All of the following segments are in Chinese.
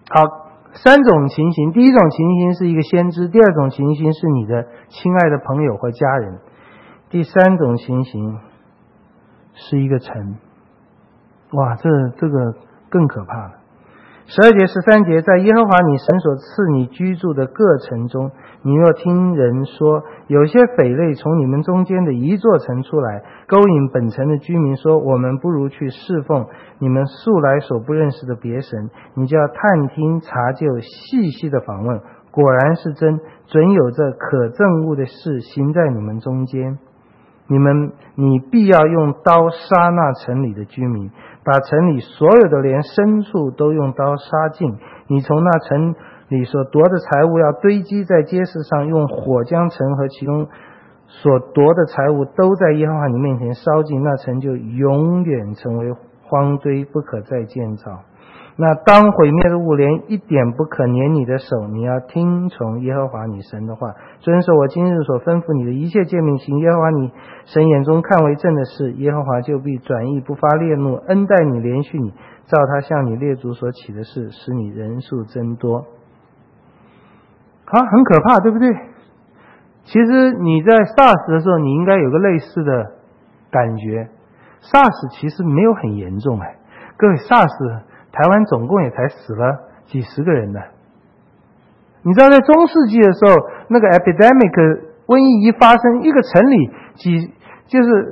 好，三种情形，第一种情形是一个先知，第二种情形是你的亲爱的朋友或家人，第三种情形是一个城。哇，这个更可怕了。12节13节，在耶和华你神所赐你居住的各城中，你若听人说有些匪类从你们中间的一座城出来，勾引本城的居民说，我们不如去侍奉你们素来所不认识的别神，你就要探听查究，细细的访问，果然是真，准有这可憎恶的事行在你们中间。你必要用刀杀那城里的居民，把城里所有的连牲畜都用刀杀尽。你从那城里所夺的财物要堆积在街市上，用火将城和其中所夺的财物都在耶和华你面前烧尽，那城就永远成为荒堆，不可再建造。那当毁灭的物连一点不可粘你的手，你要听从耶和华你神的话，遵守我今日所吩咐你的一切诫命，行耶和华你神眼中看为正的事，耶和华就必转意，不发烈怒，恩待你，怜恤你，照他向你列祖所起的事，使你人数增多。好，很可怕，对不对？其实你在 SARS 的时候，你应该有个类似的感觉。SARS 其实没有很严重各位，SARS台湾总共也才死了几十个人呢。你知道在中世纪的时候，那个 epidemic 瘟疫一发生，一个城里就是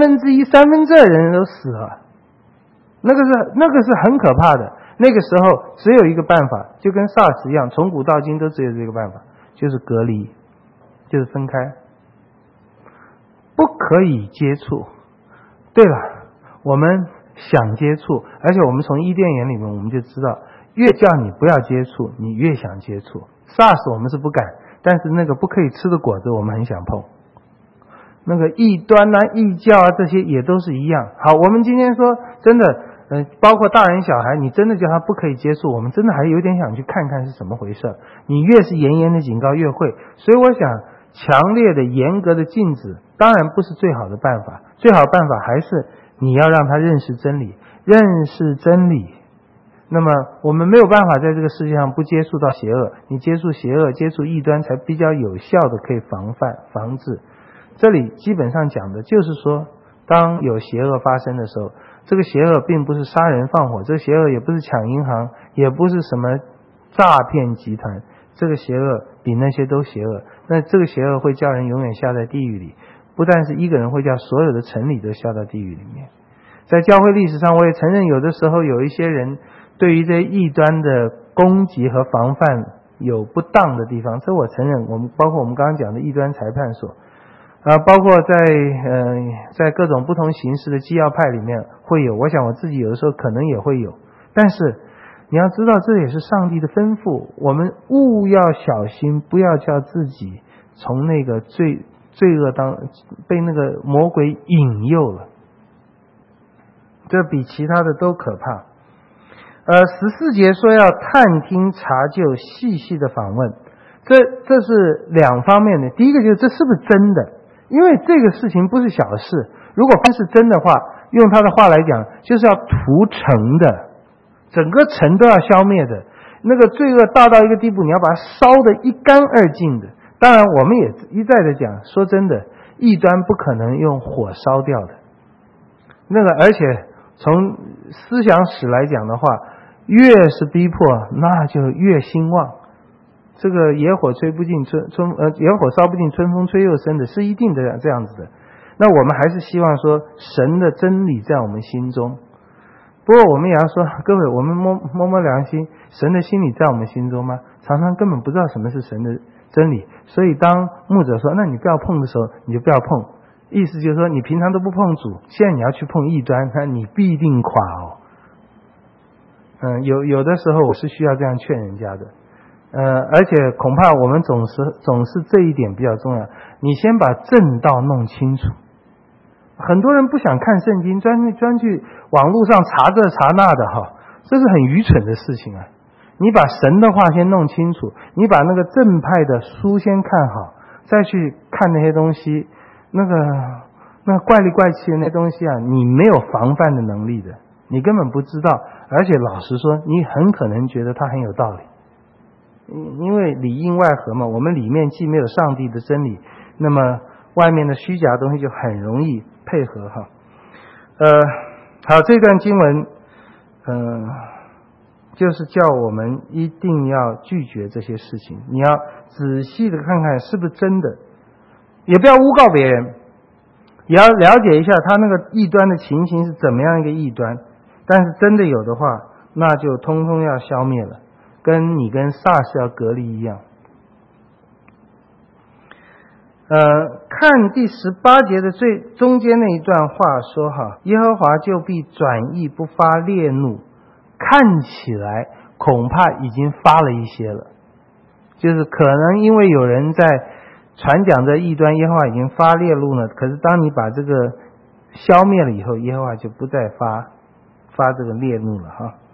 1/3人都死了，那个是很可怕的。那个时候只有一个办法，就跟 SARS 一样，从古到今都只有这个办法，就是隔离，就是分开，不可以接触。对了，我们想接触，而且我们从伊甸园里面我们就知道，越叫你不要接触，你越想接触。SARS 我们是不敢，但是那个不可以吃的果子我们很想碰。那个异端异教这些也都是一样。好，我们今天说真的包括大人小孩，你真的叫他不可以接触，我们真的还有点想去看看是怎么回事。你越是严严的警告越会。所以我想强烈的严格的禁止当然不是最好的办法，最好的办法还是你要让他认识真理，认识真理。那么我们没有办法在这个世界上不接触到邪恶，你接触邪恶，接触异端才比较有效的可以防治。这里基本上讲的就是说，当有邪恶发生的时候，这个邪恶并不是杀人放火，这个邪恶也不是抢银行，也不是什么诈骗集团，这个邪恶比那些都邪恶。那这个邪恶会叫人永远下在地狱里，不但是一个人，会叫所有的城里都下到地狱里面。在教会历史上，我也承认有的时候有一些人对于这些异端的攻击和防范有不当的地方，这我承认。包括我们刚刚讲的异端裁判所包括在各种不同形式的基要派里面会有，我想我自己有的时候可能也会有。但是你要知道，这也是上帝的吩咐，我们务要小心，不要叫自己从那个罪恶被那个魔鬼引诱了，这比其他的都可怕。14节说要探听查究，细细的访问，这是两方面的。第一个就是这是不是真的，因为这个事情不是小事，如果不是真的话，用他的话来讲，就是要屠城的，整个城都要消灭的，那个罪恶大到一个地步，你要把它烧得一干二净的。当然我们也一再的讲，说真的，异端不可能用火烧掉的，那个而且从思想史来讲的话，越是逼迫那就越兴旺。这个野火烧不尽春风吹又生的，是一定的这样子的。那我们还是希望说神的真理在我们心中。不过我们也要说，各位，我们摸良心，神的心理在我们心中吗？常常根本不知道什么是神的真理。所以当牧者说那你不要碰的时候，你就不要碰，意思就是说你平常都不碰主，现在你要去碰异端，那你必定垮有的时候我是需要这样劝人家的。而且恐怕我们总是这一点比较重要，你先把正道弄清楚。很多人不想看圣经，专去网络上查这查那的这是很愚蠢的事情啊。你把神的话先弄清楚，你把那个正派的书先看好，再去看那些东西，那怪里怪气的那些东西啊，你没有防范的能力的。 你根本不知道，而且老实说，你很可能觉得它很有道理，因为里应外合嘛，我们里面既没有上帝的真理，那么外面的虚假东西就很容易配合哈。好，这段经文，就是叫我们一定要拒绝这些事情，你要仔细的看看是不是真的，也不要诬告别人，也要了解一下他那个异端的情形是怎么样一个异端，但是真的有的话，那就通通要消灭了，跟你跟SARS要隔离一样。看第18节的最中间那一段话说哈，耶和华就必转意不发烈怒，看起来恐怕已经发了一些了，就是可能因为有人在传讲这异端，耶和华已经发烈怒了，可是当你把这个消灭了以后，耶和华就不再发这个烈怒了哈。